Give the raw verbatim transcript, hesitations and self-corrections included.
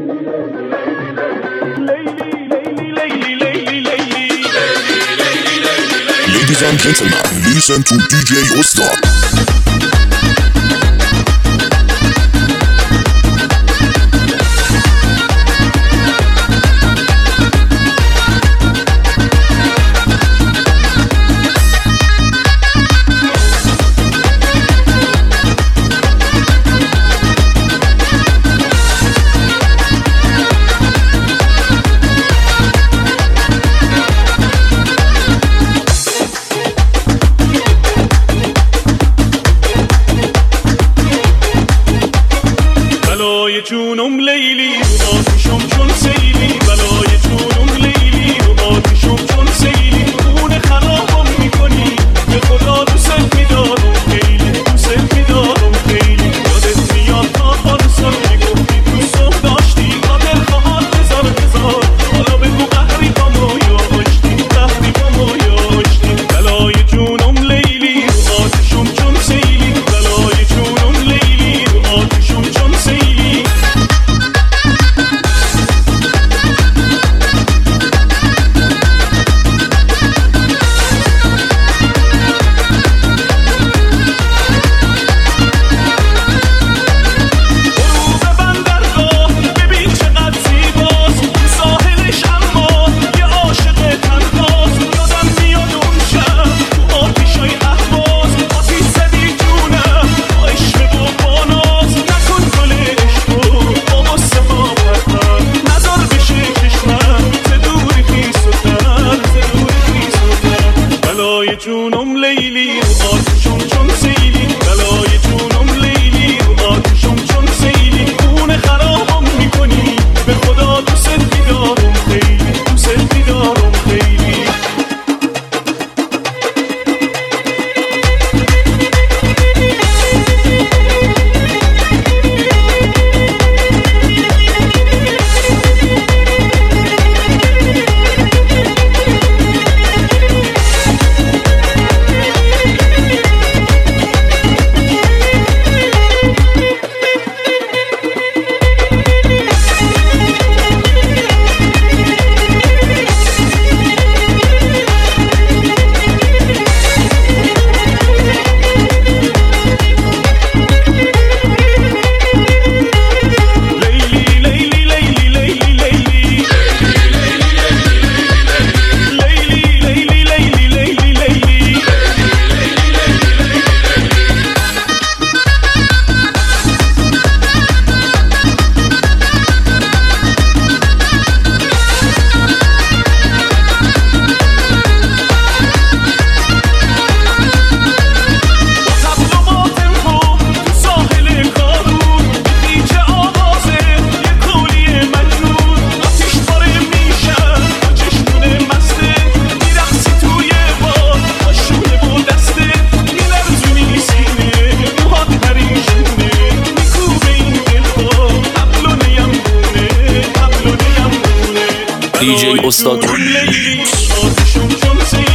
Ladies and gentlemen, listen to D J Ustad. بلای جونم لیلی رو آتیشم چون سیلی بلای جونم لیلی رو آتیشم چون سیلی خونه خرابم میکنی به خدا دوست میدارم خیلی دوست میدارم خیلی یادت میاد تا پارسال میگفتی دوستم داشتی قادر خواهد هزار هزار حالا بگو قهری با ما یا آشتی قهری با ما یا آشتی بلای جونم لیلی رو آتیشم چون سیلی بلای جونم لیلی رو آتیشم چون سیلی بلای جونم لیلی رو آتیشم چون سیلی بلای جونم لیلی رو آتیشم چون سیلی خونه خرابم میکنی به خدا دوست میدارم خیلی دوست میدارم خیلی D J Ustad.